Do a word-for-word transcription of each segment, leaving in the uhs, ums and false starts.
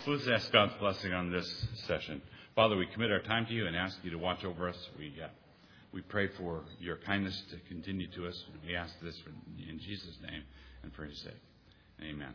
Let's ask God's blessing on this session. Father, we commit our time to you and ask you to watch over us. We uh, we pray for your kindness to continue to us. We ask this in Jesus' name and for his sake. Amen.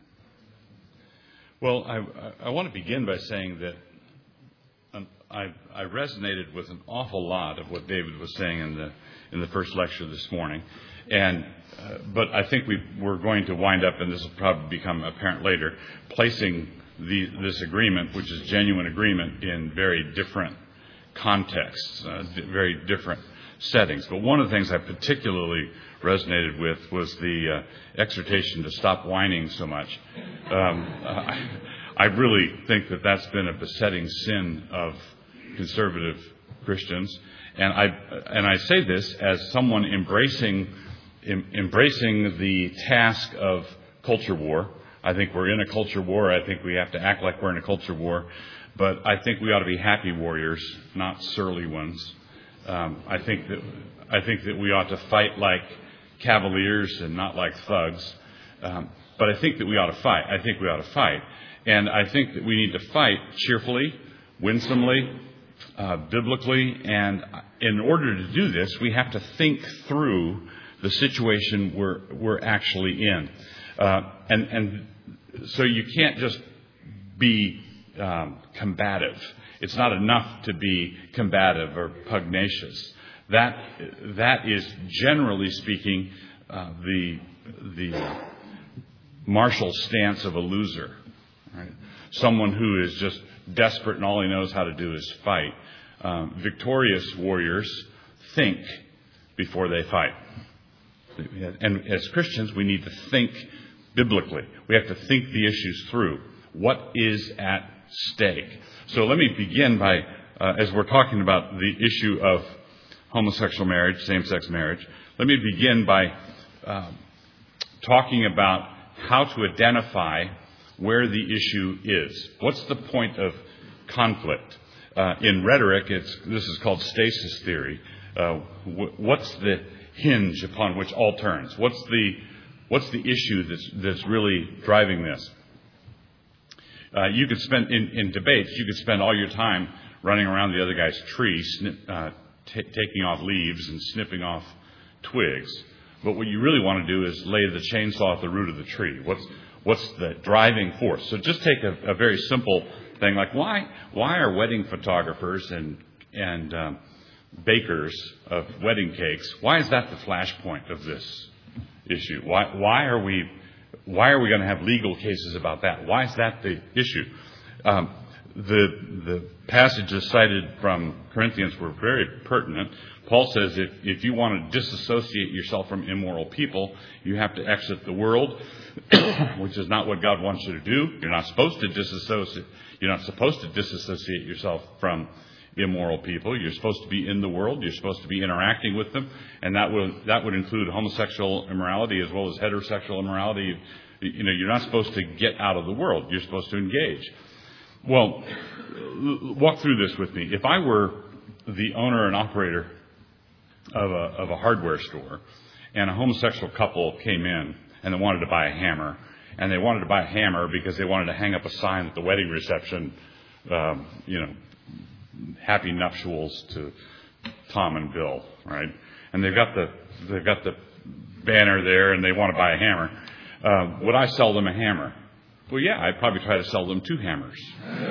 Well, I, I want to begin by saying that um, I, I resonated with an awful lot of what David was saying in the in the first lecture this morning. And uh, but I think we, we're going to wind up, and this will probably become apparent later, placing the, this agreement, which is genuine agreement, in very different contexts, uh, very different settings. But one of the things I particularly resonated with was the uh, exhortation to stop whining so much. Um, I, I really think that that's been a besetting sin of conservative Christians. And I and I say this as someone embracing em, embracing the task of culture war. I think we're in a culture war. I think we have to act like we're in a culture war. But I think we ought to be happy warriors, not surly ones. Um, I think that I think that we ought to fight like cavaliers and not like thugs. Um, but I think that we ought to fight. I think we ought to fight. And I think that we need to fight cheerfully, winsomely, uh, biblically. And in order to do this, we have to think through the situation we're we're actually in. Uh, and, and so you can't just be um, combative. It's not enough to be combative or pugnacious. That that is, generally speaking, uh, the the martial stance of a loser. Right? Someone who is just desperate and all he knows how to do is fight. Um, victorious warriors think before they fight. And as Christians, we need to think biblically. We have to think the issues through. What is at stake? So let me begin by, uh, as we're talking about the issue of homosexual marriage, same-sex marriage, let me begin by uh, talking about how to identify where the issue is. What's the point of conflict? Uh, in rhetoric, it's this is called stasis theory. Uh, wh- what's the hinge upon which all turns? What's the what's the issue that's that's really driving this? Uh, you could spend in, in debates. You could spend all your time running around the other guy's tree, snip, uh, t- taking off leaves and snipping off twigs. But what you really want to do is lay the chainsaw at the root of the tree. What's what's the driving force? So just take a, a very simple thing like why why are wedding photographers and and um, bakers of wedding cakes, why is that the flashpoint of this issue? Why why are we why are we going to have legal cases about that? Why is that the issue? Um, the the passages cited from Corinthians were very pertinent. Paul says if, if you want to disassociate yourself from immoral people, you have to exit the world, which is not what God wants you to do. You're not supposed to disassociate. You're not supposed to disassociate yourself from immoral people. You're supposed to be in the world. You're supposed to be interacting with them, and that would that would include homosexual immorality as well as heterosexual immorality. You know, you're not supposed to get out of the world. You're supposed to engage. Well, walk through this with me. If I were the owner and operator of a of a hardware store, and a homosexual couple came in and they wanted to buy a hammer, and they wanted to buy a hammer because they wanted to hang up a sign at the wedding reception, um, you know. Happy nuptials to Tom and Bill, right? And they've got the they've got the banner there, and they want to buy a hammer. Uh, would I sell them a hammer? Well, yeah, I'd probably try to sell them two hammers.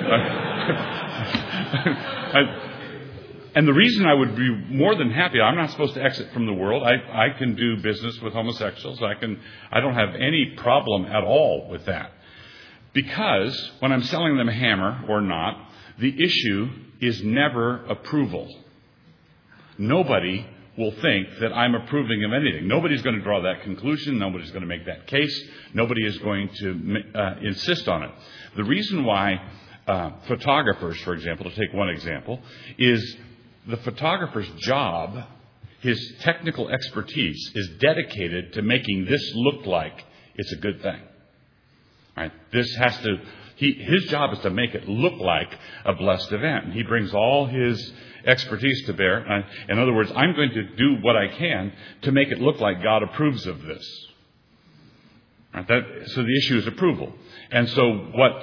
I, and the reason I would be more than happy, I'm not supposed to exit from the world. I I can do business with homosexuals. I can I don't have any problem at all with that, because when I'm selling them a hammer or not, the issue is never approval. Nobody will think that I'm approving of anything. Nobody's going to draw that conclusion. Nobody's going to make that case. Nobody is going to uh, insist on it. The reason why uh, photographers, for example, to take one example, is the photographer's job, his technical expertise, is dedicated to making this look like it's a good thing. Right? This has to... He, his job is to make it look like a blessed event. And he brings all his expertise to bear. In other words, I'm going to do what I can to make it look like God approves of this. Right? That, so the issue is approval. And so what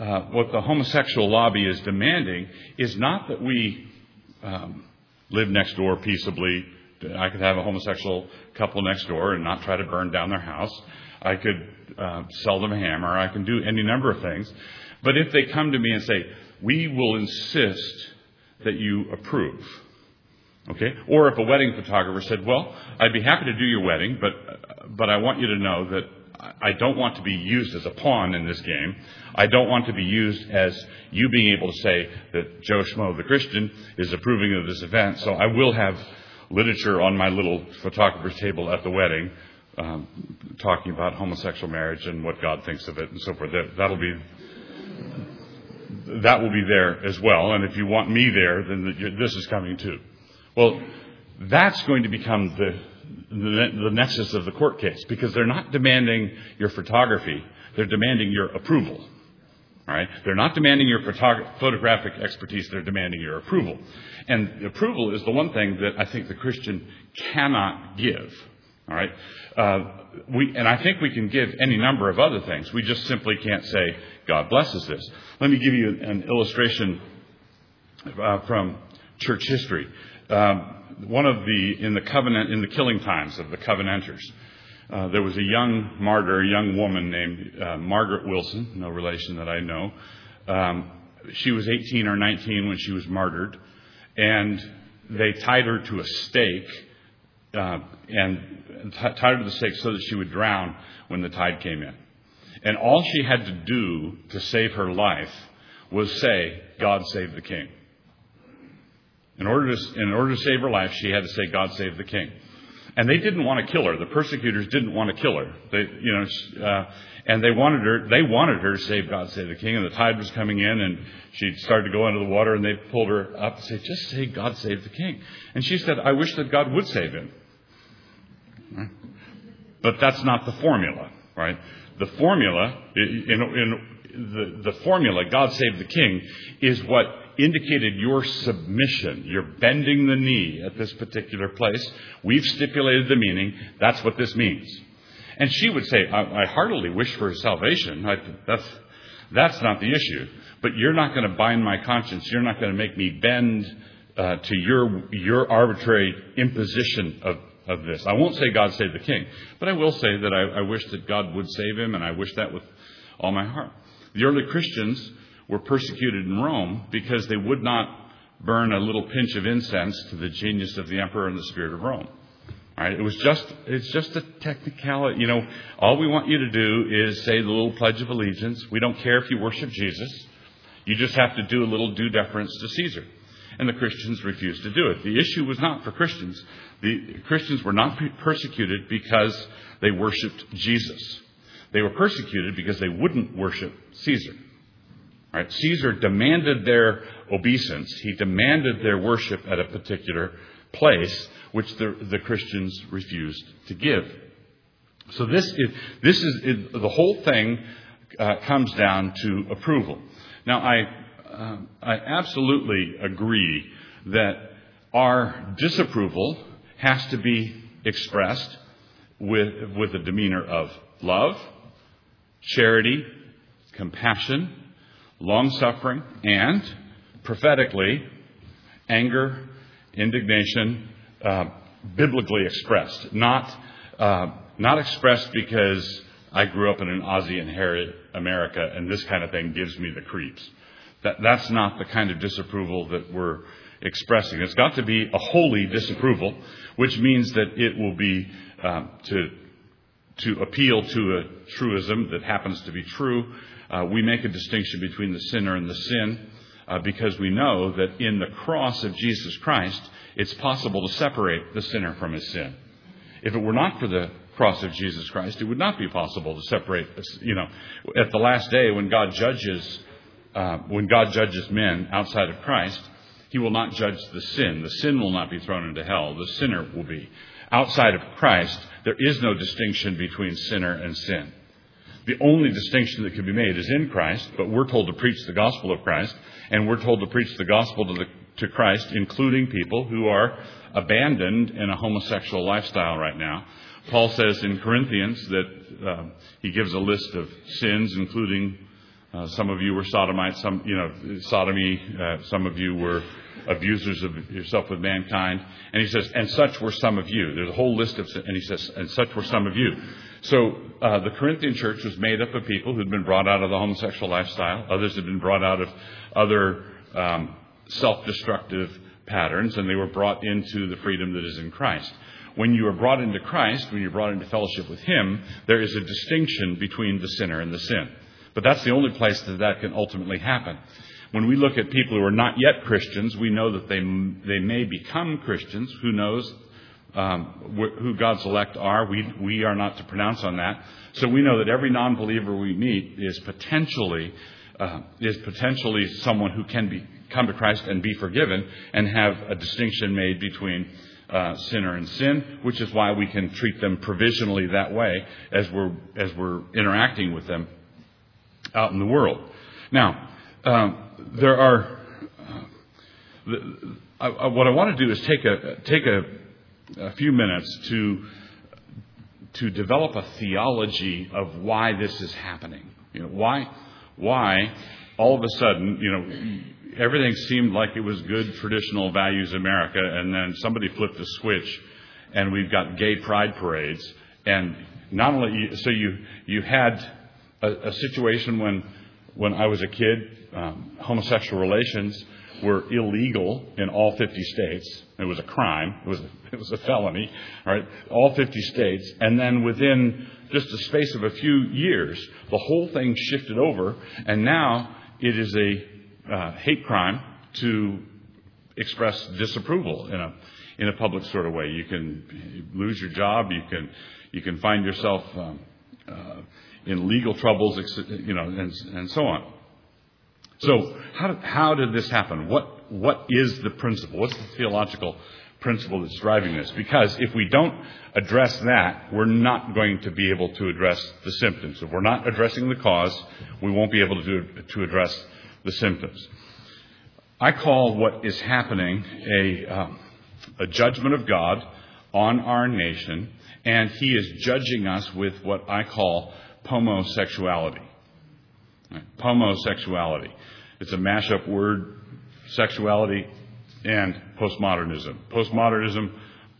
uh, what the homosexual lobby is demanding is not that we um, live next door peaceably. I could have a homosexual couple next door and not try to burn down their house. I could uh, sell them a hammer. I can do any number of things. But if they come to me and say, we will insist that you approve, okay? Or if a wedding photographer said, well, I'd be happy to do your wedding, but but I want you to know that I don't want to be used as a pawn in this game. I don't want to be used as you being able to say that Joe Schmo, the Christian, is approving of this event. So I will have literature on my little photographer's table at the wedding um, talking about homosexual marriage and what God thinks of it and so forth. That, that'll be... That will be there as well. And if you want me there, then this is coming too. Well, that's going to become the, the, the nexus of the court case, because they're not demanding your photography. They're demanding your approval. All right? They're not demanding your photog- photographic expertise. They're demanding your approval. And approval is the one thing that I think the Christian cannot give. All right? Uh, we, and I think we can give any number of other things. We just simply can't say, God blesses this. Let me give you an illustration uh, from church history. Um, one of the, in the covenant, in the killing times of the Covenanters, uh, there was a young martyr, a young woman named uh, Margaret Wilson, no relation that I know. Um, she was eighteen or nineteen when she was martyred, and they tied her to a stake, uh, and t- tied her to the stake so that she would drown when the tide came in. And all she had to do to save her life was say, God save the king. In order to, in order to save her life, she had to say, God save the king. And they didn't want to kill her. The persecutors didn't want to kill her. They, you know, uh, and they wanted her, they wanted her to say, God save the king. And the tide was coming in, and she started to go into the water, and they pulled her up and said, just say, God save the king. And she said, I wish that God would save him. Right? But that's not the formula, right? The formula, in, in the, the formula, God save the king, is what indicated your submission. You're bending the knee at this particular place. We've stipulated the meaning. That's what this means. And she would say, I, I heartily wish for his salvation. I, that's, that's not the issue. But you're not going to bind my conscience. You're not going to make me bend uh, to your, your arbitrary imposition of of this. I won't say God save the king, but I will say that I, I wish that God would save him, and I wish that with all my heart. The early Christians were persecuted in Rome because they would not burn a little pinch of incense to the genius of the emperor and the spirit of Rome. All right, it was just, it's just a technicality. You know, all we want you to do is say the little Pledge of Allegiance. We don't care if you worship Jesus. You just have to do a little due deference to Caesar. And the Christians refused to do it. The issue was not for Christians. The Christians were not persecuted because they worshipped Jesus. They were persecuted because they wouldn't worship Caesar. All right? Caesar demanded their obeisance. He demanded their worship at a particular place, which the, the Christians refused to give. So this is, this is, is the whole thing uh, comes down to approval. Now, I uh, I absolutely agree that our disapproval has to be expressed with with a demeanor of love, charity, compassion, long-suffering, and prophetically, anger, indignation, uh, biblically expressed. Not uh, not expressed because I grew up in an Aussie inherited America and this kind of thing gives me the creeps. That that's not the kind of disapproval that we're expressing. It's got to be a holy disapproval, which means that it will be um, to to appeal to a truism that happens to be true. Uh, we make a distinction between the sinner and the sin uh, because we know that in the cross of Jesus Christ, it's possible to separate the sinner from his sin. If it were not for the cross of Jesus Christ, it would not be possible to separate. You know, at the last day, when God judges, uh, when God judges men outside of Christ, He will not judge the sin. The sin will not be thrown into hell. The sinner will be. Outside of Christ, there is no distinction between sinner and sin. The only distinction that can be made is in Christ, but we're told to preach the gospel of Christ, and we're told to preach the gospel to, the, to Christ, including people who are abandoned in a homosexual lifestyle right now. Paul says in Corinthians that uh, he gives a list of sins, including Uh, some of you were sodomites, some, you know, sodomy. Uh, some of you were abusers of yourself with mankind. And he says, and such were some of you. There's a whole list of, and he says, and such were some of you. So uh, the Corinthian church was made up of people who'd been brought out of the homosexual lifestyle. Others had been brought out of other um, self-destructive patterns, and they were brought into the freedom that is in Christ. When you are brought into Christ, when you're brought into fellowship with Him, there is a distinction between the sinner and the sin. But that's the only place that that can ultimately happen. When we look at people who are not yet Christians, we know that they they may become Christians. Who knows um, wh- who God's elect are? We we are not to pronounce on that. So we know that every non-believer we meet is potentially uh, is potentially someone who can be come to Christ and be forgiven, and have a distinction made between uh, sinner and sin, which is why we can treat them provisionally that way as we're as we're interacting with them out in the world. Now, um, there are. Uh, the, I, what I want to do is take a take a, a few minutes to to develop a theology of why this is happening. You know, why why all of a sudden, you know, everything seemed like it was good traditional values America, and then somebody flipped a switch, and we've got gay pride parades, and not only so you you had a, a situation when when I was a kid, um, homosexual relations were illegal in all fifty states. It was a crime. It was a, it was a felony, all right? All fifty states. And then within just a space of a few years, the whole thing shifted over, and now it is a uh, hate crime to express disapproval in a in a public sort of way. You can lose your job. You can you can find yourself um, uh, in legal troubles, you know, and, and so on. So how did, how did this happen? What what is the principle? What's the theological principle that's driving this? Because if we don't address that, we're not going to be able to address the symptoms. If we're not addressing the cause, we won't be able to do, to address the symptoms. I call what is happening a um, a judgment of God on our nation, and He is judging us with what I call pomosexuality. Right? Pomosexuality. It's a mashup word, sexuality and postmodernism. Postmodernism,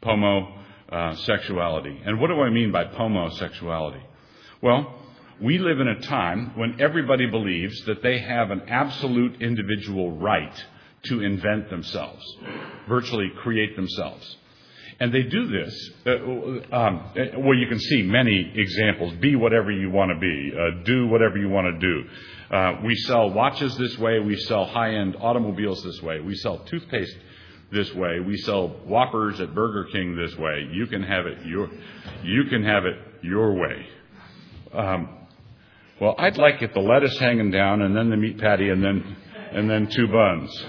pomosexuality. And what do I mean by pomosexuality? Well, we live in a time when everybody believes that they have an absolute individual right to invent themselves, virtually create themselves. And they do this, uh, um, well, you can see many examples. Be whatever you want to be. Uh, do whatever you want to do. Uh, we sell watches this way. We sell high-end automobiles this way. We sell toothpaste this way. We sell Whoppers at Burger King this way. You can have it your, you can have it your way. Um, well, I'd like it the lettuce hanging down, and then the meat patty, and then and then two buns.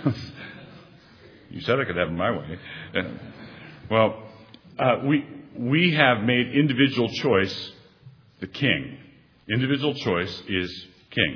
You said I could have it my way. Uh, Well, uh, we we have made individual choice the king. Individual choice is king.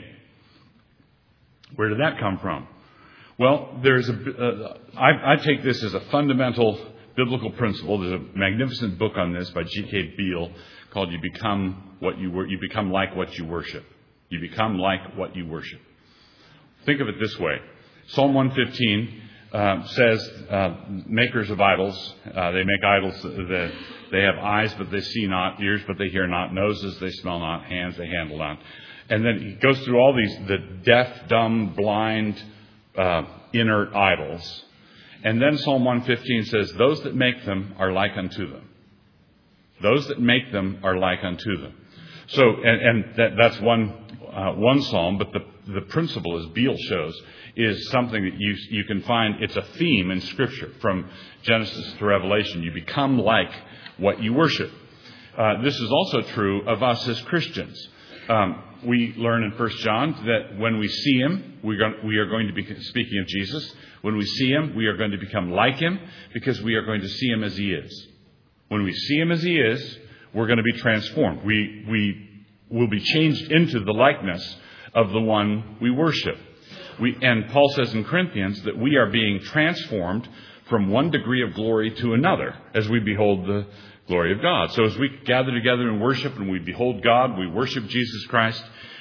Where did that come from? Well, there's a. Uh, I, I take this as a fundamental biblical principle. There's a magnificent book on this by G K Beale called "You Become What You Wor- You Become Like What You Worship." You become like what you worship. Think of it this way: Psalm one fifteen. Uh, says uh, makers of idols, uh, they make idols that they have eyes but they see not, ears but they hear not, noses they smell not, hands they handle not. And then he goes through all these, the deaf, dumb, blind, uh, inert idols. And then Psalm one fifteen says, those that make them are like unto them. Those that make them are like unto them. So, and, and that, that's one uh, one psalm, but the, the principle, as Beale shows, is something that you you can find. It's a theme in Scripture from Genesis to Revelation. You become like what you worship. Uh, this is also true of us as Christians. Um, we learn in First John that when we see Him, we are, we are going to be, speaking of Jesus, when we see Him, we are going to become like Him because we are going to see Him as He is. When we see Him as He is, we're going to be transformed. We we will be changed into the likeness of the one we worship. We, and Paul says in Corinthians that we are being transformed from one degree of glory to another as we behold the glory of God. So as we gather together and worship and we behold God, we worship Jesus Christ,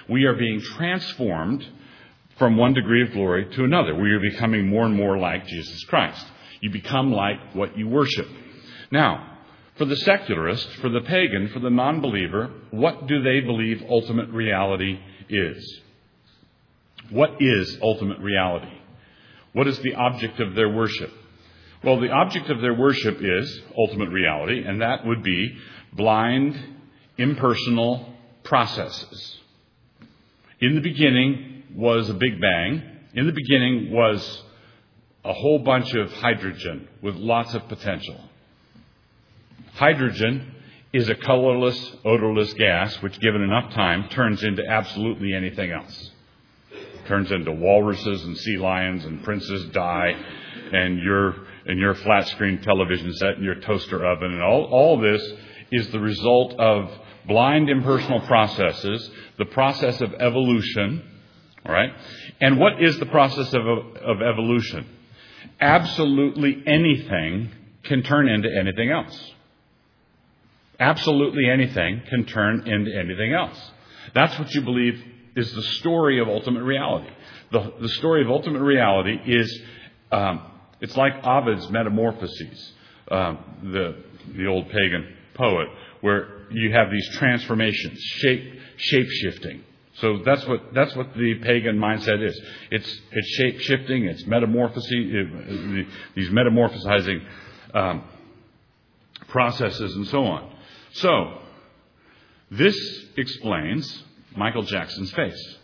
We are being transformed from one degree of glory to another. We are becoming more and more like Jesus Christ. You become like what you worship. Now, for the secularist, for the pagan, for the non-believer, what do they believe ultimate reality is? What is ultimate reality? What is the object of their worship? Well, the object of their worship is ultimate reality, and that would be blind, impersonal processes. In the beginning was a Big Bang. In the beginning was a whole bunch of hydrogen with lots of potential. Hydrogen is a colorless, odorless gas which, given enough time, turns into absolutely anything else. Turns into walruses and sea lions and Princess Di and your and your flat screen television set and your toaster oven, and all, all this is the result of blind impersonal processes, the process of evolution. All right? And what is the process of, of evolution? Absolutely anything can turn into anything else. Absolutely anything can turn into anything else. That's what you believe is the story of ultimate reality. The, the story of ultimate reality is, um, it's like Ovid's Metamorphoses, um, the, the old pagan poet, where you have these transformations, shape, shape-shifting. So that's what that's what the pagan mindset is. It's it's shape-shifting, it's metamorphosis, it, these metamorphosizing um, processes and so on. So, this explains Michael Jackson's face.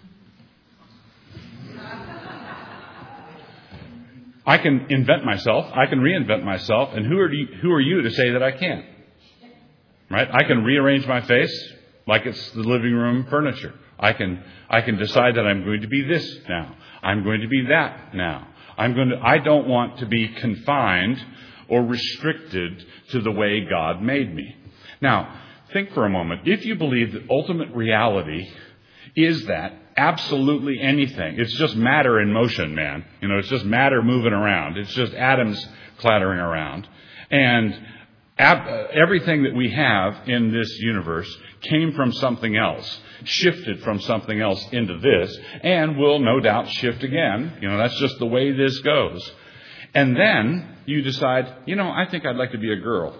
I can invent myself. I can reinvent myself. And who are you, who are you to say that I can't? Right? I can rearrange my face like it's the living room furniture. I can I can decide that I'm going to be this now. I'm going to be that now. I'm going to. I don't want to be confined or restricted to the way God made me. Now, think for a moment. If you believe that ultimate reality is that absolutely anything, it's just matter in motion, man. You know, it's just matter moving around. It's just atoms clattering around. And ab- everything that we have in this universe came from something else, shifted from something else into this, and will no doubt shift again. You know, that's just the way this goes. And then you decide, you know, I think I'd like to be a girl.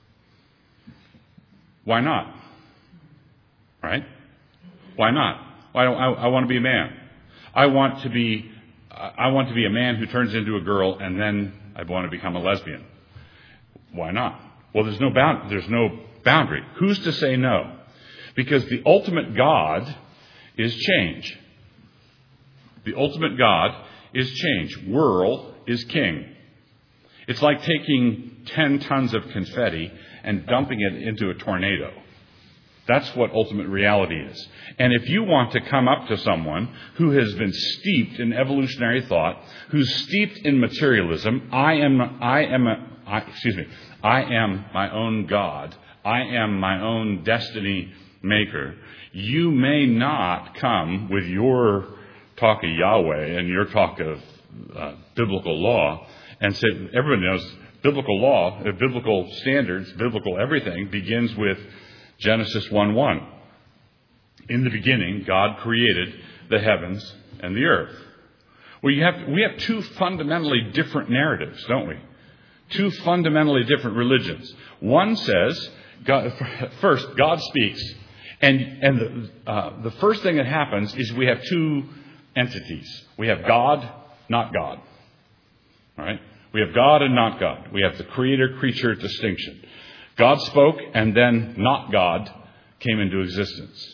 Why not? Right? Why not? Why don't I, I want to be a man? I want to be I want to be a man who turns into a girl, and then I want to become a lesbian. Why not? Well, there's no bound, there's no boundary. Who's to say no? Because the ultimate God is change. The ultimate God is change. Whirl is king. It's like taking ten tons of confetti and dumping it into a tornado. That's what ultimate reality is. And if you want to come up to someone who has been steeped in evolutionary thought, who's steeped in materialism, I am, I am, a, I, excuse me, I am my own God. I am my own destiny maker. You may not come with your talk of Yahweh and your talk of uh, biblical law and say, everybody knows biblical law, uh, biblical standards, biblical everything begins with Genesis one one. In the beginning, God created the heavens and the earth. Well, you have, we have two fundamentally different narratives, don't we? Two fundamentally different religions. One says, God, first, God speaks, and, and the, uh, the first thing that happens is we have two entities. We have God, not God. All right? We have God and not God. We have the creator-creature distinction. God spoke, and then not God came into existence.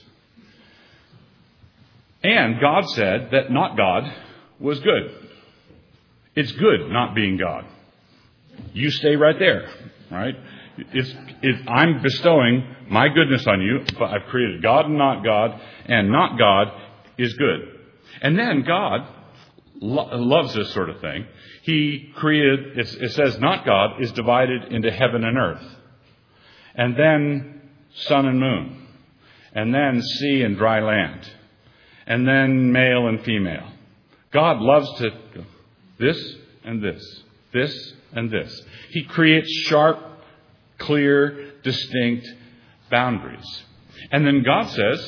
And God said that not God was good. It's good not being God. You stay right there, right? It's, it, I'm bestowing my goodness on you, but I've created God and not God, and not God is good. And then God lo- loves this sort of thing. He created, it, it says not God is divided into heaven and earth. And then sun and moon. And then sea and dry land. And then male and female. God loves to go this and this, this and this. He creates sharp, clear, distinct boundaries. And then God says,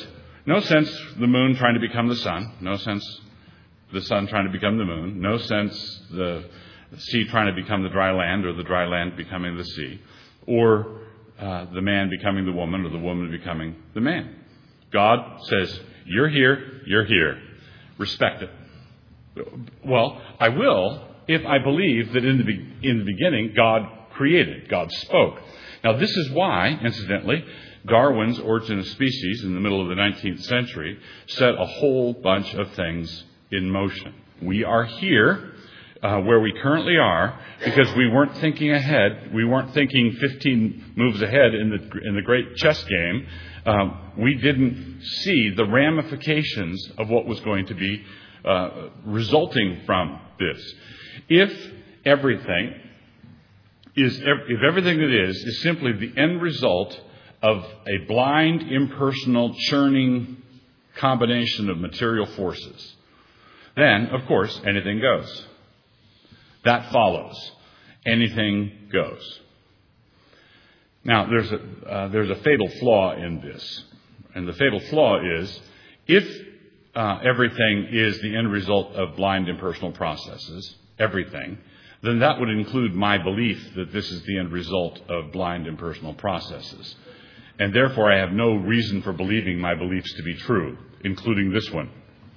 No sense the moon trying to become the sun. No sense the sun trying to become the moon. No sense the sea trying to become the dry land, or the dry land becoming the sea, or uh, the man becoming the woman, or the woman becoming the man. God says, you're here, you're here. Respect it. Well, I will if I believe that in the be- in the beginning God created, God spoke. Now this is why, incidentally, Darwin's Origin of Species in the middle of the nineteenth century set a whole bunch of things in motion. We are here uh, where we currently are because we weren't thinking ahead. We weren't thinking fifteen moves ahead in the in the great chess game. Um, we didn't see the ramifications of what was going to be uh, resulting from this. If everything is, if everything that is, is simply the end result of a blind, impersonal, churning combination of material forces, then, of course, anything goes. That follows. Anything goes. Now, there's a, uh, there's a fatal flaw in this. And the fatal flaw is, if uh, everything is the end result of blind, impersonal processes, everything, then that would include my belief that this is the end result of blind, impersonal processes. And therefore, I have no reason for believing my beliefs to be true, including this one.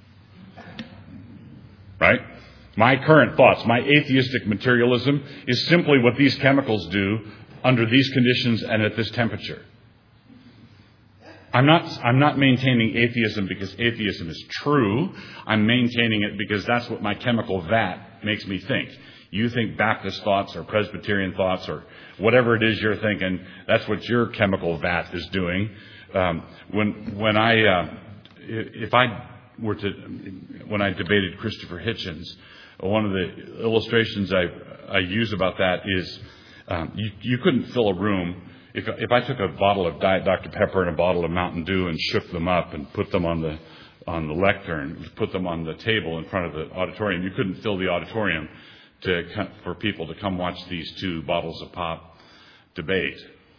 Right? My current thoughts, my atheistic materialism, is simply what these chemicals do under these conditions and at this temperature. I'm not, I'm not maintaining atheism because atheism is true. I'm maintaining it because that's what my chemical vat makes me think. You think Baptist thoughts or Presbyterian thoughts or whatever it is you're thinking, that's what your chemical vat is doing. Um, when when I uh, if I were to when I debated Christopher Hitchens, one of the illustrations I I use about that is um, you you couldn't fill a room. If if I took a bottle of Diet Doctor Pepper and a bottle of Mountain Dew and shook them up and put them on the on the lectern, put them on the table in front of the auditorium, you couldn't fill the auditorium to for people to come watch these two bottles of pop debate.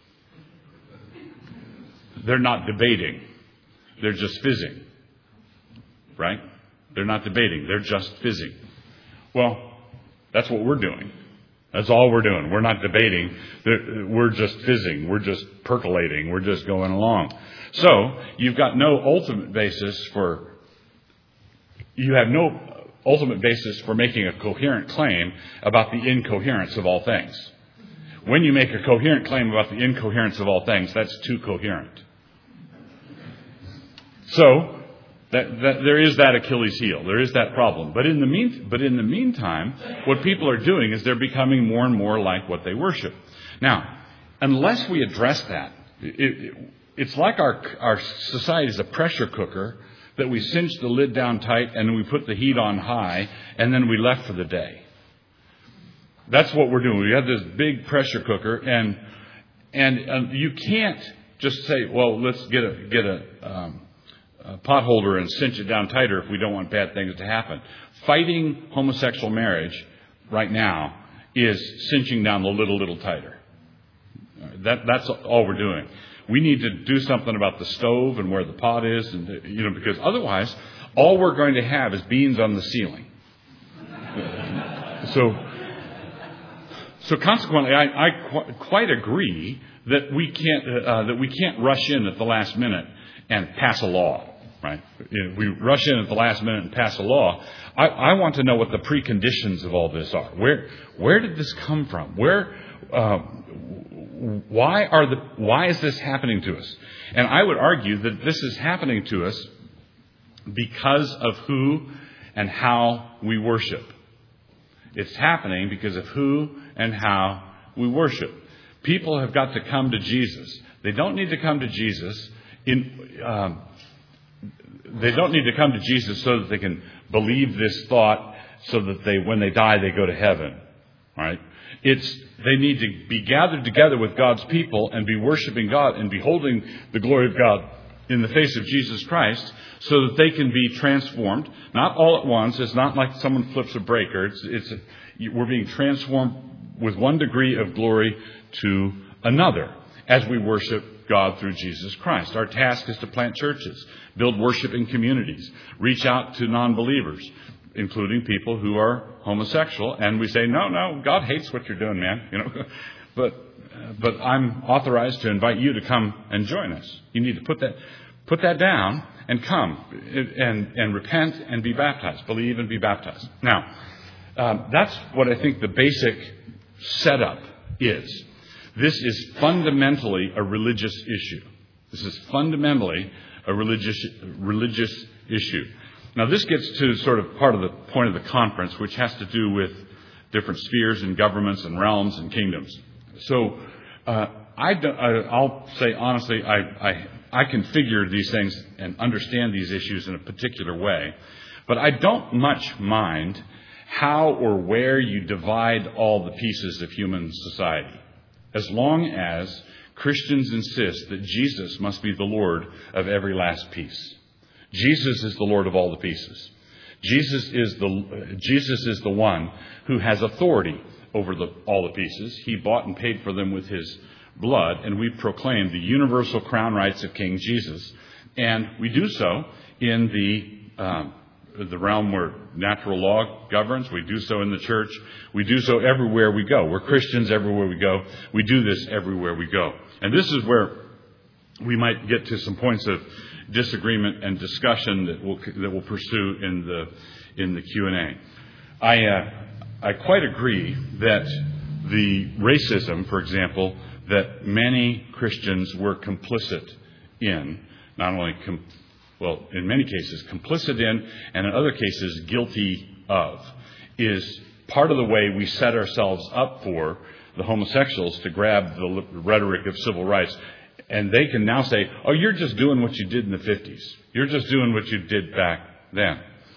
They're not debating. They're just fizzing. Right? They're not debating. They're just fizzing. Well, that's what we're doing. That's all we're doing. We're not debating. We're just fizzing. We're just percolating. We're just going along. So, you've got no ultimate basis for, you have no ultimate basis for making a coherent claim about the incoherence of all things. When you make a coherent claim about the incoherence of all things, that's too coherent. So, that, that there is that Achilles heel. There is that problem. But in the mean, but in the meantime, what people are doing is they're becoming more and more like what they worship. Now, unless we address that, it, it, it's like our our society is a pressure cooker that we cinch the lid down tight and we put the heat on high and then we left for the day. That's what we're doing. We have this big pressure cooker, and and um, you can't just say, well, let's get a get a, um, a pot holder and cinch it down tighter if we don't want bad things to happen. Fighting homosexual marriage right now is cinching down the lid a little tighter. That that's all we're doing. We need to do something about the stove and where the pot is, and you know, because otherwise, all we're going to have is beans on the ceiling. So, so consequently, I, I qu- quite agree that we can't uh, that we can't rush in at the last minute and pass a law. Right? You know, we rush in at the last minute and pass a law. I, I want to know what the preconditions of all this are. Where where did this come from? Where uh, why are the why is this happening to us? And I would argue that this is happening to us because of who and how we worship. It's happening because of who and how we worship. People have got to come to Jesus. They don't need to come to Jesus in. Um, they don't need to come to Jesus so that they can believe this thought, so that they, when they die, they go to heaven. Right? It's they need to be gathered together with God's people and be worshiping God and beholding the glory of God in the face of Jesus Christ, so that they can be transformed. Not all at once. It's not like someone flips a breaker. It's, it's a, we're being transformed with one degree of glory to another as we worship God through Jesus Christ. Our task is to plant churches, build worshiping communities, reach out to non-believers, including people who are homosexual. And we say, no, no, God hates what you're doing, man. You know, but but I'm authorized to invite you to come and join us. You need to put that put that down and come and and repent and be baptized, believe and be baptized. Now, um, that's what I think the basic setup is. This is fundamentally a religious issue. This is fundamentally a religious religious issue. Now, this gets to sort of part of the point of the conference, which has to do with different spheres and governments and realms and kingdoms. So, uh, I don't, I, I'll say honestly, I, I I configure these things and understand these issues in a particular way, but I don't much mind how or where you divide all the pieces of human society, as long as Christians insist that Jesus must be the Lord of every last piece. Jesus is the Lord of all the pieces. Jesus is the Jesus is the one who has authority over the, all the pieces. He bought and paid for them with his blood, and we proclaim the universal crown rights of King Jesus. And we do so in the um, the realm where natural law governs. We do so in the church. We do so everywhere we go. We're Christians everywhere we go. We do this everywhere we go. And this is where we might get to some points of disagreement and discussion that we'll that we'll pursue in the in the Q and A. I uh, I quite agree that the racism, for example, that many Christians were complicit in, not only com- well, in many cases complicit in, and in other cases guilty of, is part of the way we set ourselves up for the homosexuals to grab the rhetoric of civil rights. And they can now say, oh, you're just doing what you did in the fifties. You're just doing what you did back then.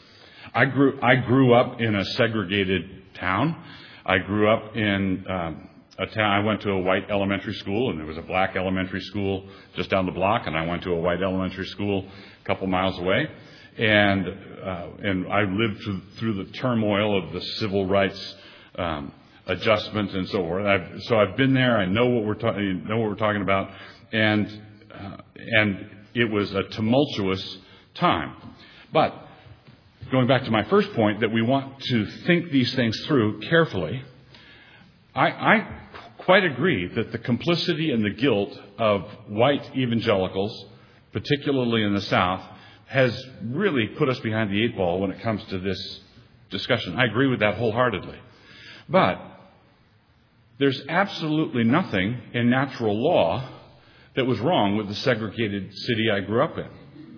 I grew I grew up in a segregated town. I grew up in um, a town. I went to a white elementary school, and there was a black elementary school just down the block, and I went to a white elementary school a couple miles away. And uh, and I lived through, through the turmoil of the civil rights um, adjustment and so forth. I've, so I've been there. I know what we're talking know what we're talking about. And uh, and it was a tumultuous time. But going back to my first point, that we want to think these things through carefully, I, I quite agree that the complicity and the guilt of white evangelicals, particularly in the South, has really put us behind the eight ball when it comes to this discussion. I agree with that wholeheartedly. But there's absolutely nothing in natural law that was wrong with the segregated city I grew up in.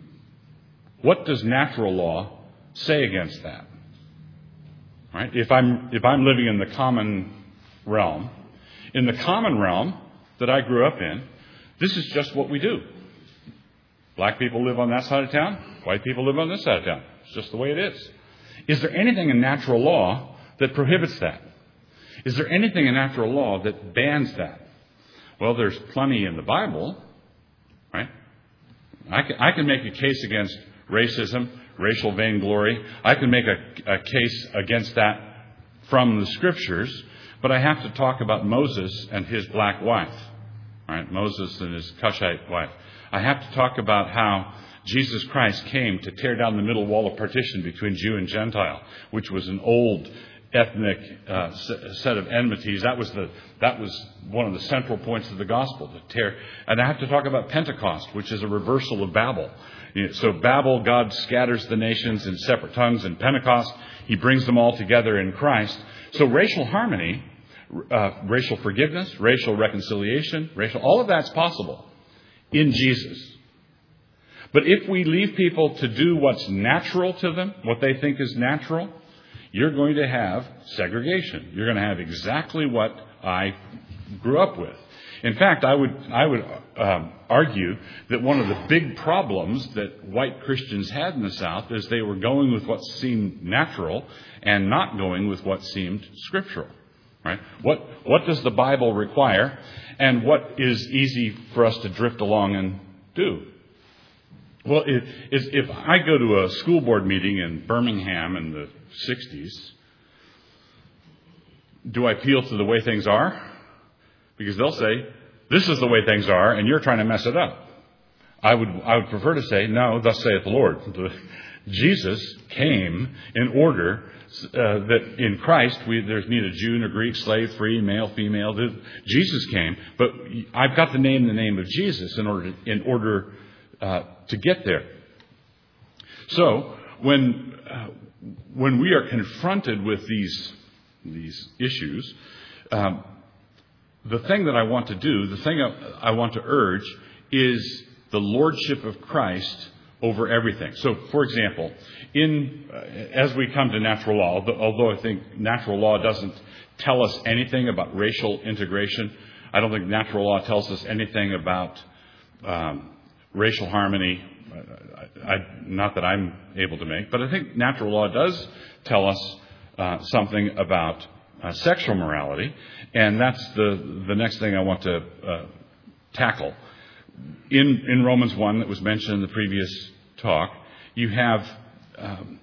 What does natural law say against that? Right? If I'm if I'm living in the common realm, in the common realm that I grew up in, this is just what we do. Black people live on that side of town. White people live on this side of town. It's just the way it is. Is there anything in natural law that prohibits that? Is there anything in natural law that bans that? Well, there's plenty in the Bible, right? I can, I can make a case against racism, racial vainglory. I can make a, a case against that from the Scriptures, but I have to talk about Moses and his black wife, right? Moses and his Cushite wife. I have to talk about how Jesus Christ came to tear down the middle wall of partition between Jew and Gentile, which was an old ethnic uh, set of enmities. That was the that was one of the central points of the gospel, to tear. And I have to talk about Pentecost, which is a reversal of Babel. You know, so Babel, God scatters the nations in separate tongues. In Pentecost, He brings them all together in Christ. So racial harmony, uh, racial forgiveness, racial reconciliation, racial all of that's possible in Jesus. But if we leave people to do what's natural to them, what they think is natural, you're going to have segregation. You're going to have exactly what I grew up with. In fact, I would I would um, argue that one of the big problems that white Christians had in the South is they were going with what seemed natural and not going with what seemed scriptural. Right? What what does the Bible require, and what is easy for us to drift along and do? Well, if, if I go to a school board meeting in Birmingham in the sixties, do I appeal to the way things are? Because they'll say, this is the way things are, and you're trying to mess it up. I would I would prefer to say, no, thus saith the Lord. Jesus came in order uh, that in Christ we, there's neither Jew nor Greek, slave, free, male, female. Jesus came, but I've got to name the name of Jesus in order to, in order uh, to get there. So when uh, when we are confronted with these these issues, um, the thing that I want to do, the thing I, I want to urge, is the lordship of Christ over everything. So, for example, in uh, as we come to natural law, although I think natural law doesn't tell us anything about racial integration, I don't think natural law tells us anything about um, racial harmony. I, I, not that I'm able to make, but I think natural law does tell us uh, something about uh, sexual morality, and that's the the next thing I want to uh, tackle. In in Romans one, that was mentioned in the previous talk, you have um,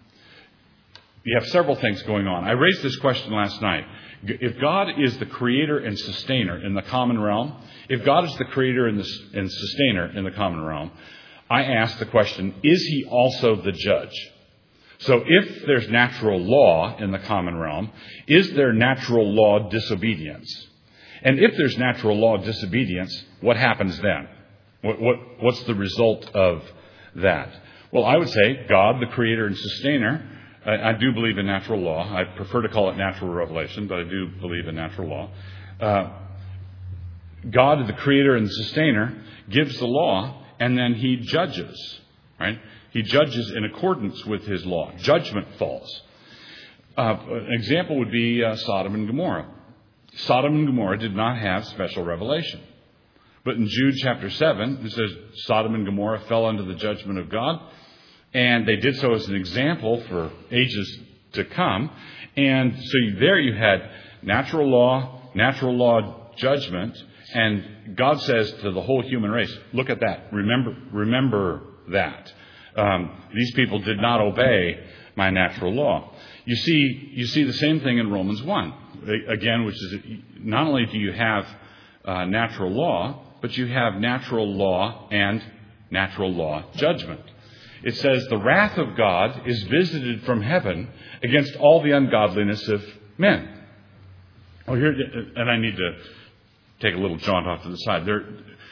you have several things going on. I raised this question last night. If God is the creator and sustainer in the common realm, if God is the creator and, the, and sustainer in the common realm, I ask the question, is he also the judge? So if there's natural law in the common realm, is there natural law disobedience? And if there's natural law disobedience, what happens then? What, what, what's the result of that? Well, I would say God, the creator and sustainer, I, I do believe in natural law. I prefer to call it natural revelation, but I do believe in natural law. Uh, God, the creator and sustainer, gives the law, and then he judges, right? He judges in accordance with his law. Judgment falls. Uh, an example would be uh, Sodom and Gomorrah. Sodom and Gomorrah did not have special revelation. But in Jude chapter seven, it says Sodom and Gomorrah fell under the judgment of God, and they did so as an example for ages to come. And so there you had natural law, natural law judgment, and God says to the whole human race, look at that. Remember, remember that. Um, these people did not obey my natural law. You see, you see the same thing in Romans one. Again, which is not only do you have uh, natural law, but you have natural law and natural law judgment. It says the wrath of God is visited from heaven against all the ungodliness of men. Oh, here, and I need to take a little jaunt off to the side. There,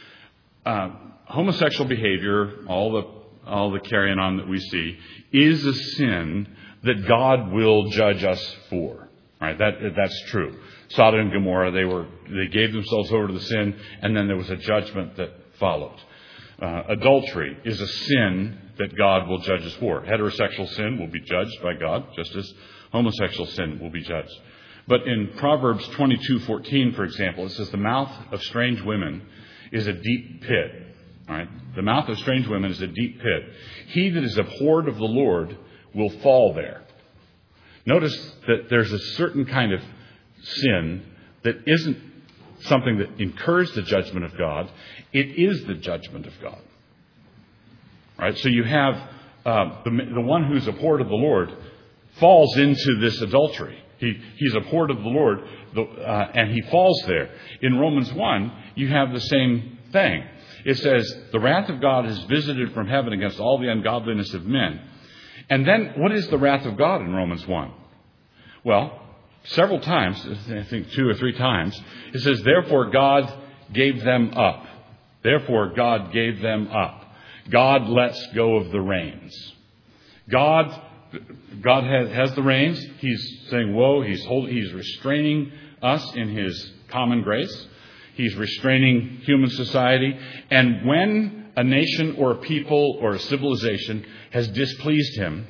uh, homosexual behavior, all the all the carrying on that we see, is a sin that God will judge us for. Right? That that's true. Sodom and Gomorrah, they were they gave themselves over to the sin, and then there was a judgment that followed. Uh, adultery is a sin that God will judge us for. Heterosexual sin will be judged by God, just as homosexual sin will be judged. But in Proverbs twenty-two fourteen, for example, it says the mouth of strange women is a deep pit. All right? The mouth of strange women is a deep pit. He that is abhorred of the Lord will fall there. Notice that there's a certain kind of sin that isn't something that incurs the judgment of God. It is the judgment of God. All right? So you have uh, the, the one who's abhorred of the Lord falls into this adultery. He, he's abhorred of the Lord, the, uh, and he falls there. In Romans one, you have the same thing. It says, the wrath of God is visited from heaven against all the ungodliness of men. And then, what is the wrath of God in Romans one? Well, several times, I think two or three times, it says, therefore God gave them up. Therefore God gave them up. God lets go of the reins. God, God has, has the reins. He's saying, whoa, he's hold, he's restraining us in his common grace. He's restraining human society. And when a nation or a people or a civilization has displeased him,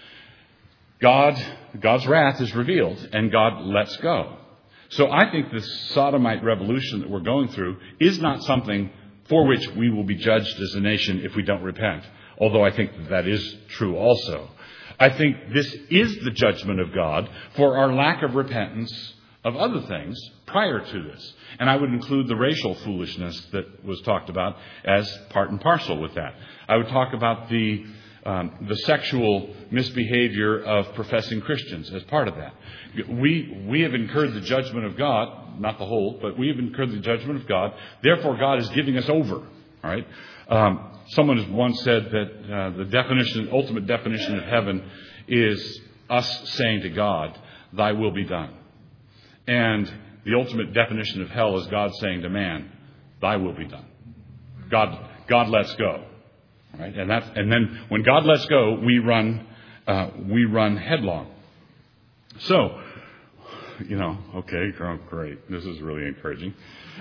God, God's wrath is revealed and God lets go. So I think this sodomite revolution that we're going through is not something for which we will be judged as a nation if we don't repent. Although I think that, that is true also. I think this is the judgment of God for our lack of repentance of other things prior to this. And I would include the racial foolishness that was talked about as part and parcel with that. I would talk about the um, the sexual misbehavior of professing Christians as part of that. We we have incurred the judgment of God, not the whole, but we have incurred the judgment of God. Therefore, God is giving us over. All right. Um, someone has once said that uh, the definition, ultimate definition of heaven, is us saying to God, "Thy will be done," and the ultimate definition of hell is God saying to man, "Thy will be done." God, God lets go, right? And that's and then when God lets go, we run, uh, we run headlong. So, you know, okay, great. This is really encouraging.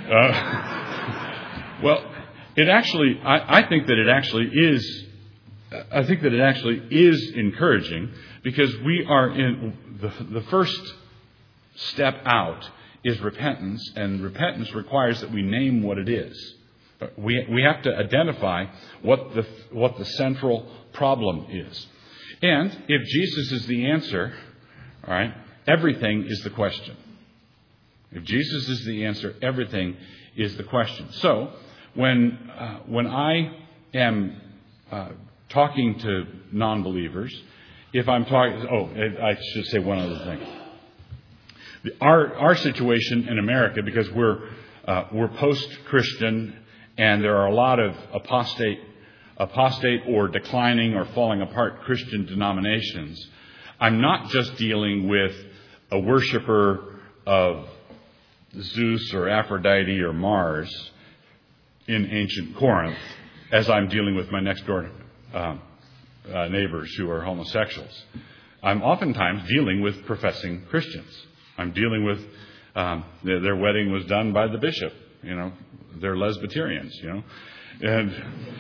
Uh, well, it actually, I, I think that it actually is. I think that it actually is encouraging because we are in the the first step out is repentance, and repentance requires that we name what it is. We we have to identify what the what the central problem is. And if Jesus is the answer, all right, everything is the question. If Jesus is the answer, everything is the question. So when uh, when I am uh, talking to non-believers, if I'm talking, oh, I should say one other thing. Our our situation in America, because we're uh, we're post-Christian. And there are a lot of apostate, apostate or declining or falling apart Christian denominations. I'm not just dealing with a worshiper of Zeus or Aphrodite or Mars in ancient Corinth, as I'm dealing with my next door um, uh, neighbors who are homosexuals. I'm oftentimes dealing with professing Christians. I'm dealing with um, their, their wedding was done by the bishop. You know, they're Lesbiterians, you know. And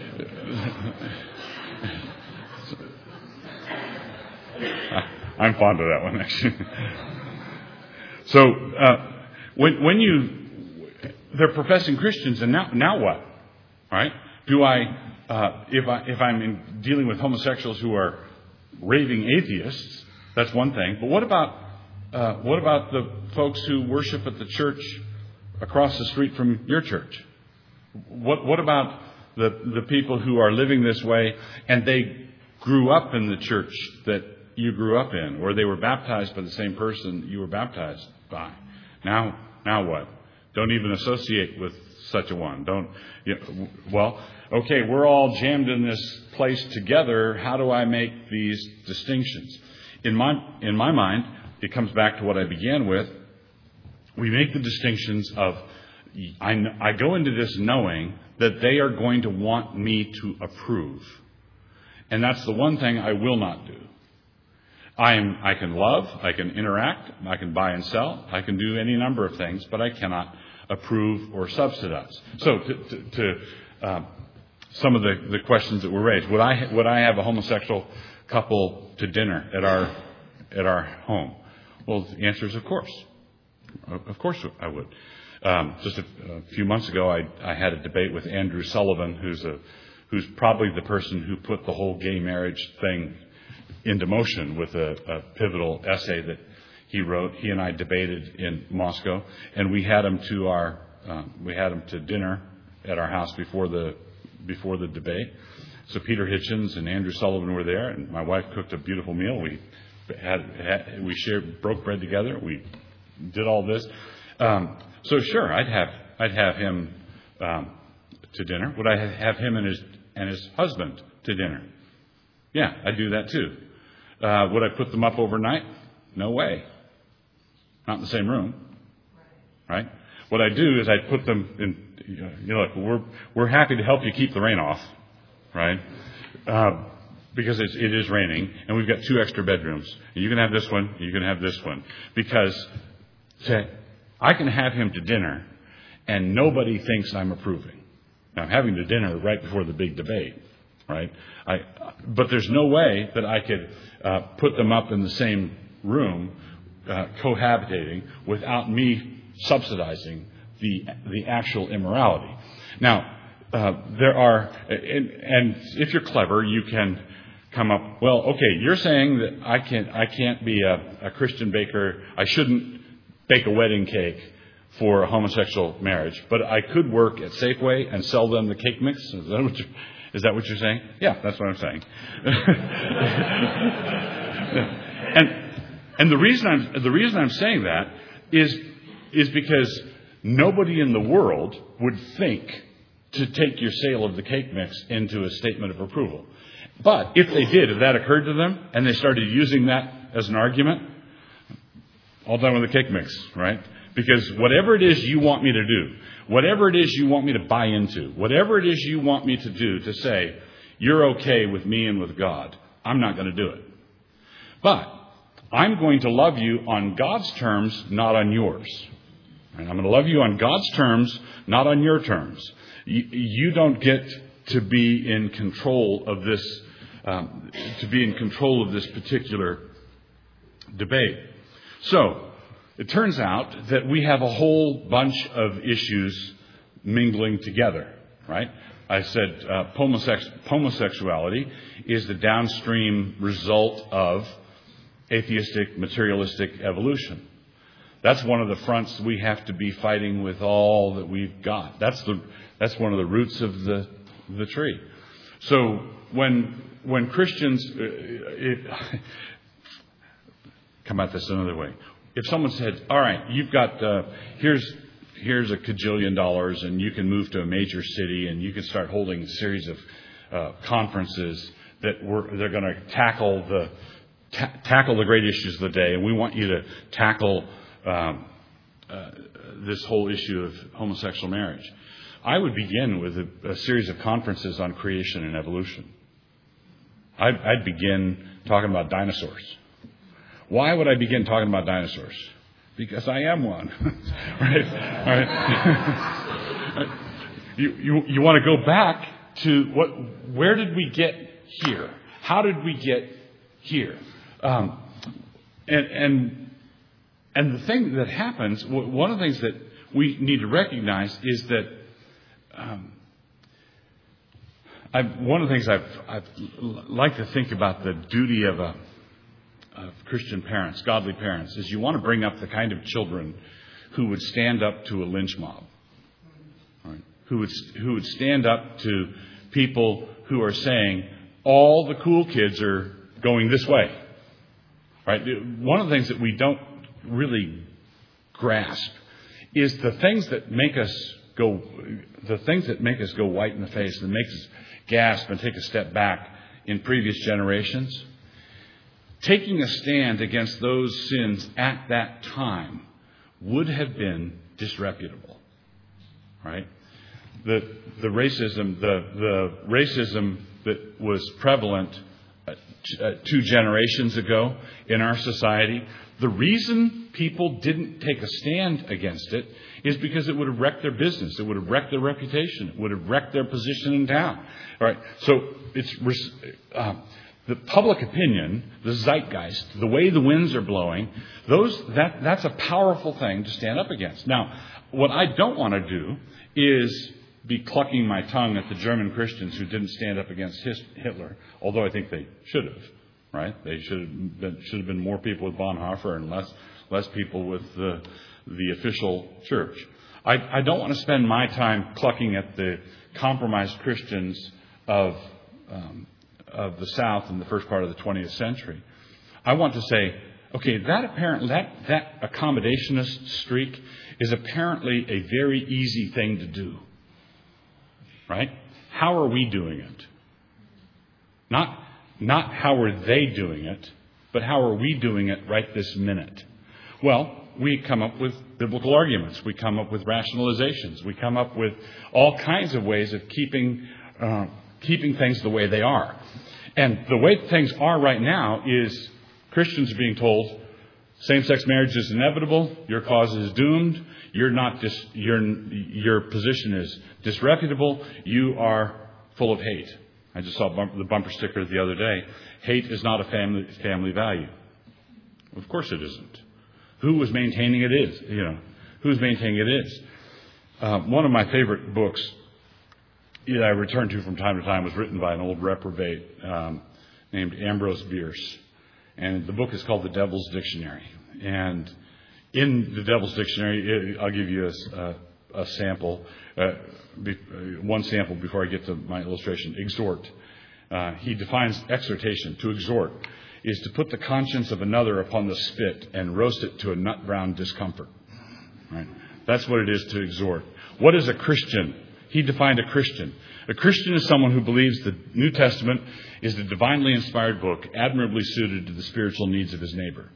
I'm fond of that one, actually. So uh, when when you they're professing Christians, and now now what? All right? Do I uh, if I if I'm in dealing with homosexuals who are raving atheists? That's one thing. But what about uh, what about the folks who worship at the church across the street from your church? What what about the the people who are living this way and they grew up in the church that you grew up in, or they were baptized by the same person you were baptized by? Now now what? Don't even associate with such a one. Don't you know, well, okay, we're all jammed in this place together. How do I make these distinctions? In my in my mind, it comes back to what I began with. We make the distinctions of, I, I go into this knowing that they are going to want me to approve. And that's the one thing I will not do. I am, I can love, I can interact, I can buy and sell, I can do any number of things, but I cannot approve or subsidize. So to, to, to uh, some of the, the questions that were raised, would I would I have a homosexual couple to dinner at our at our home? Well, the answer is of course. Of course I would. Um, just a, a few months ago, I, I had a debate with Andrew Sullivan, who's a who's probably the person who put the whole gay marriage thing into motion with a, a pivotal essay that he wrote. He and I debated in Moscow, and we had him to our uh, we had him to dinner at our house before the before the debate. So Peter Hitchens and Andrew Sullivan were there, and my wife cooked a beautiful meal. We had, had we shared broke bread together. We did all this. Um, so sure, I'd have I'd have him um, to dinner. Would I have him and his and his husband to dinner? Yeah, I'd do that too. Uh, would I put them up overnight? No way. Not in the same room, right? What I do is I put them in. You know, look, we're we're happy to help you keep the rain off, right? Uh, because it's, it is raining, and we've got two extra bedrooms. And you can have this one, and you can have this one, because say, I can have him to dinner, and nobody thinks I'm approving. Now, I'm having the dinner right before the big debate, right? I, but there's no way that I could uh, put them up in the same room, uh, cohabitating, without me subsidizing the the actual immorality. Now, uh, there are, and, and if you're clever, you can come up. Well, okay, you're saying that I can't I can't be a, a Christian baker. I shouldn't bake a wedding cake for a homosexual marriage, but I could work at Safeway and sell them the cake mix. Is that what you, Is that what you're saying? Yeah, that's what I'm saying. and and the reason I'm the reason I'm saying that is is because nobody in the world would think to take your sale of the cake mix into a statement of approval. But if they did, if that occurred to them, and they started using that as an argument, all done with the cake mix, right? Because whatever it is you want me to do, whatever it is you want me to buy into, whatever it is you want me to do to say, you're okay with me and with God, I'm not going to do it. But I'm going to love you on God's terms, not on yours. And I'm going to love you on God's terms, not on your terms. You, you don't get to be in control of this, um, to be in control of this particular debate. So, it turns out that we have a whole bunch of issues mingling together, right? I said uh, homosex- homosexuality is the downstream result of atheistic, materialistic evolution. That's one of the fronts we have to be fighting with all that we've got. That's the that's one of the roots of the the tree. So when when Christians uh, it, come at this another way. If someone said, "All right, you've got uh, here's here's a cajillion dollars, and you can move to a major city, and you can start holding a series of uh, conferences that we're, they're going to tackle the ta- tackle the great issues of the day, and we want you to tackle um, uh, this whole issue of homosexual marriage." I would begin with a, a series of conferences on creation and evolution. I'd, I'd begin talking about dinosaurs. Why would I begin talking about dinosaurs? Because I am one. right? right? you you, you want to go back to what? Where did we get here? How did we get here? Um, and and and the thing that happens, one of the things that we need to recognize is that um, I've, one of the things I've I've like to think about the duty of a of Christian parents, godly parents, is you want to bring up the kind of children who would stand up to a lynch mob, right? Who would who would stand up to people who are saying all the cool kids are going this way, right? One of the things that we don't really grasp is the things that make us go, the things that make us go white in the face and make us gasp and take a step back in previous generations. Taking a stand against those sins at that time would have been disreputable, right? The the racism the the racism that was prevalent uh, two generations ago in our society, the reason people didn't take a stand against it is because it would have wrecked their business, it would have wrecked their reputation, it would have wrecked their position in town. All right, so it's. Uh, The public opinion, the zeitgeist, the way the winds are blowing, those that that's a powerful thing to stand up against. Now, what I don't want to do is be clucking my tongue at the German Christians who didn't stand up against Hitler, although I think they should have, right? They should have been, should have been more people with Bonhoeffer and less less people with the the official church. I, I don't want to spend my time clucking at the compromised Christians of um, of the South in the first part of the twentieth century. I want to say, okay, that apparent that that accommodationist streak is apparently a very easy thing to do. Right? How are we doing it? Not not how are they doing it, but how are we doing it right this minute? Well, we come up with biblical arguments. We come up with rationalizations. We come up with all kinds of ways of keeping uh, keeping things the way they are. And the way things are right now is Christians are being told same-sex marriage is inevitable, your cause is doomed, you're not dis, your your position is disreputable, you are full of hate. I just saw bump, the bumper sticker the other day. Hate is not a family family value. Of course it isn't. Who was maintaining it is, you know, who's maintaining it is. Uh, one of my favorite books that I return to from time to time was written by an old reprobate um, named Ambrose Bierce. And the book is called The Devil's Dictionary. And in The Devil's Dictionary, it, I'll give you a, a sample, uh, be, uh, one sample before I get to my illustration. Exhort. Uh, he defines exhortation. To exhort is to put the conscience of another upon the spit and roast it to a nut brown discomfort. Right? That's what it is to exhort. What is a Christian? He defined a Christian. A Christian is someone who believes the New Testament is the divinely inspired book, admirably suited to the spiritual needs of his neighbor.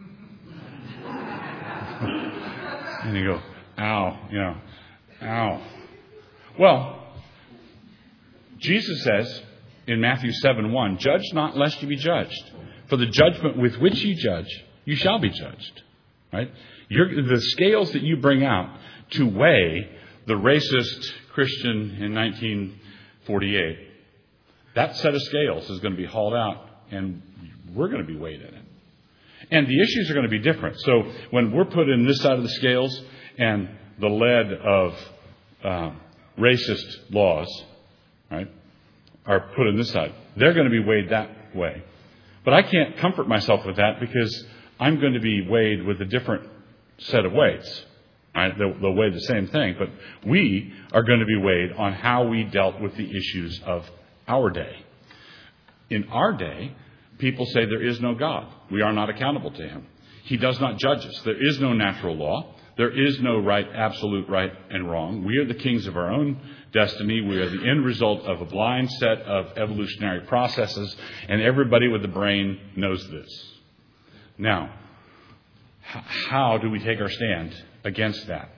And you go, ow, you know, ow. Well, Jesus says in Matthew seven one, judge not lest you be judged. For the judgment with which you judge, you shall be judged. Right? You're, the scales that you bring out to weigh the racist Christian in nineteen forty-eight, that set of scales is going to be hauled out, and we're going to be weighed in it. And the issues are going to be different. So when we're put in this side of the scales and the lead of uh, racist laws, right, are put in this side, they're going to be weighed that way. But I can't comfort myself with that because I'm going to be weighed with a different set of weights. Right? They'll, they'll weigh the same thing, but we are going to be weighed on how we dealt with the issues of our day. In our day, people say there is no God. We are not accountable to him. He does not judge us. There is no natural law. There is no right, absolute right and wrong. We are the kings of our own destiny. We are the end result of a blind set of evolutionary processes, and everybody with a brain knows this. Now, how do we take our stand against that?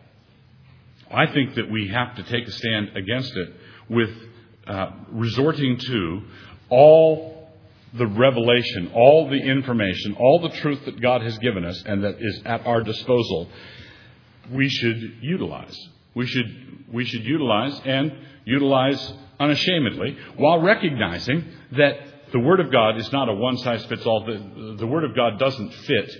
I think that we have to take a stand against it with uh, resorting to all the revelation, all the information, all the truth that God has given us and that is at our disposal. We should utilize. We should we should utilize and utilize unashamedly, while recognizing that the Word of God is not a one-size-fits-all. The, the Word of God doesn't fit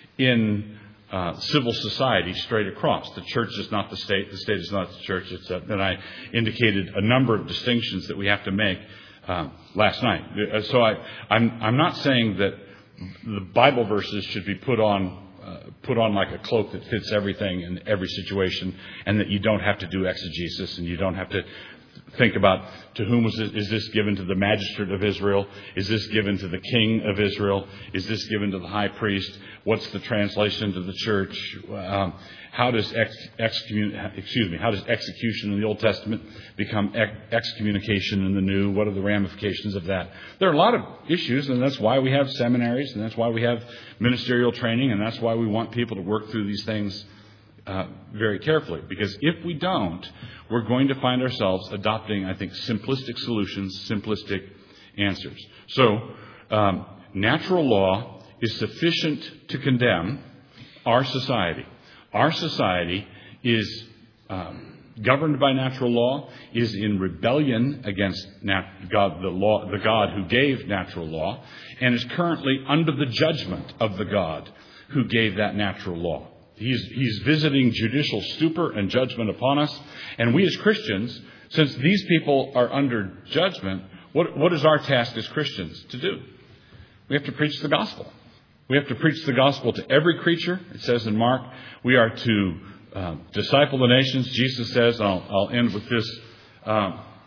in uh, civil society straight across. The church is not the state. The state is not the church. It's a, and I indicated a number of distinctions that we have to make uh, last night. So I, I'm I'm not saying that the Bible verses should be put on uh, put on like a cloak that fits everything in every situation, and that you don't have to do exegesis and you don't have to think about to whom was this, is this given to the magistrate of Israel? Is this given to the king of Israel? Is this given to the high priest? What's the translation to the church? Um, how does ex, excommun, excuse me? How does execution in the Old Testament become ex, excommunication in the New? What are the ramifications of that? There are a lot of issues, and that's why we have seminaries, and that's why we have ministerial training, and that's why we want people to work through these things Uh, very carefully, because if we don't, we're going to find ourselves adopting, I think, simplistic solutions, simplistic answers. So, um, natural law is sufficient to condemn our society. Our society is um, governed by natural law, is in rebellion against nat- God, the law, the God who gave natural law, and is currently under the judgment of the God who gave that natural law. He's, he's visiting judicial stupor and judgment upon us. And we as Christians, since these people are under judgment, what, what is our task as Christians to do? We have to preach the gospel. We have to preach the gospel to every creature. It says in Mark, we are to uh, disciple the nations. Jesus says, I'll, I'll end with this um,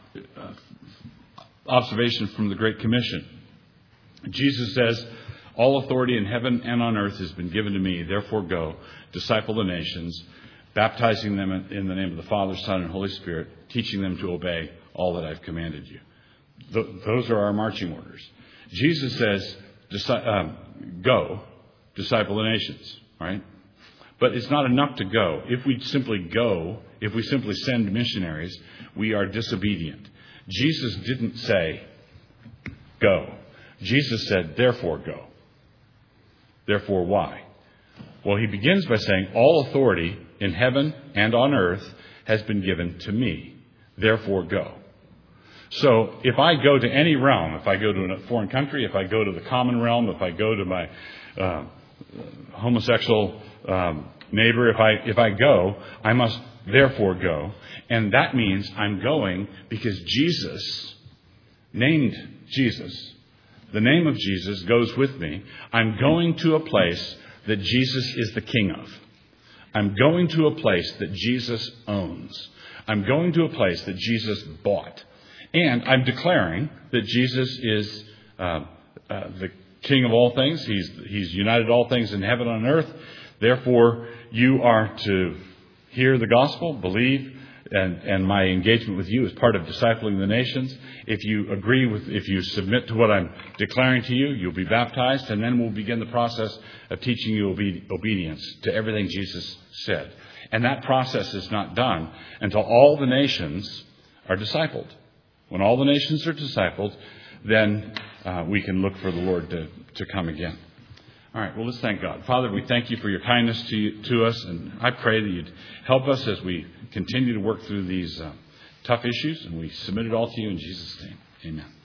observation from the Great Commission. Jesus says, all authority in heaven and on earth has been given to me. Therefore go, disciple the nations, baptizing them in the name of the Father, Son, and Holy Spirit, teaching them to obey all that I've commanded you. Th- those are our marching orders. Jesus says, Disi- um, go, disciple the nations, right? But it's not enough to go. If we simply go, if we simply send missionaries, we are disobedient. Jesus didn't say, go. Jesus said, therefore go. Therefore, why? Well, he begins by saying, all authority in heaven and on earth has been given to me. Therefore, go. So if I go to any realm, if I go to a foreign country, if I go to the common realm, if I go to my uh, homosexual um, neighbor, if I if I go, I must therefore go. And that means I'm going because Jesus, named Jesus, the name of Jesus goes with me. I'm going to a place that Jesus is the king of. I'm going to a place that Jesus owns. I'm going to a place that Jesus bought. And I'm declaring that Jesus is uh, uh, the King of all things. He's, he's united all things in heaven and on earth. Therefore, you are to hear the gospel, believe, and, and my engagement with you is part of discipling the nations. If you agree with, if you submit to what I'm declaring to you, you'll be baptized, and then we'll begin the process of teaching you obe- obedience to everything Jesus said. And that process is not done until all the nations are discipled. When all the nations are discipled, then uh, we can look for the Lord to, to come again. All right, well, let's thank God. Father, we thank you for your kindness to, you, to us, and I pray that you'd help us as we continue to work through these uh, tough issues, and we submit it all to you in Jesus' name. Amen.